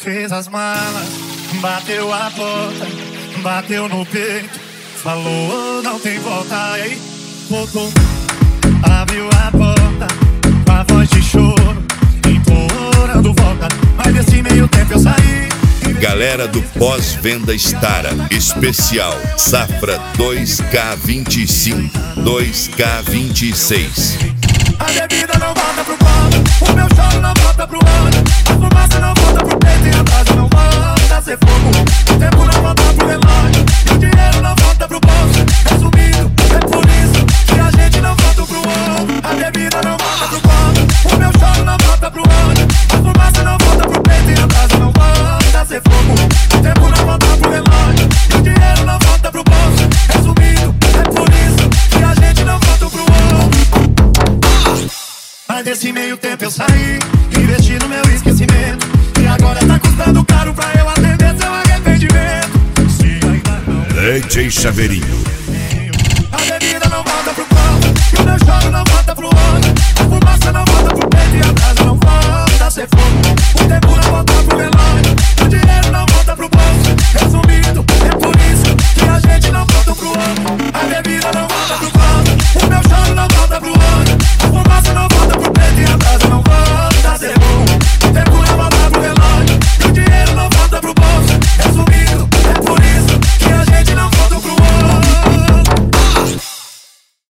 Fez as malas, bateu a porta, bateu no peito, falou não tem volta, aí voltou. Abriu a porta, com a voz de choro, implorando volta, mas nesse meio tempo eu saí. Galera do Pós-Venda Stara, especial Safra 2K25, 2K26. A bebida não volta pro copo, o meu choro não volta pro olho, a fumaça não volta pro peito e a brasa não volta a ser fogo. O tempo não volta pro relógio e o dinheiro não volta pro bolso. Resumindo, é por isso que a gente não volta pro ovo. A bebida não volta pro copo, o meu choro não volta pro olho, a fumaça não volta pro peito e a brasa não volta a ser fogo. O tempo não volta pro relógio e o dinheiro não volta pro bolso. Resumindo, é por isso que a gente não volta pro ovo. Mas desse meio tempo eu saí, investi no meu esquecimento, e agora tá custando caro pra eu atender seu arrependimento. Se ainda não DJ Chaveirinho.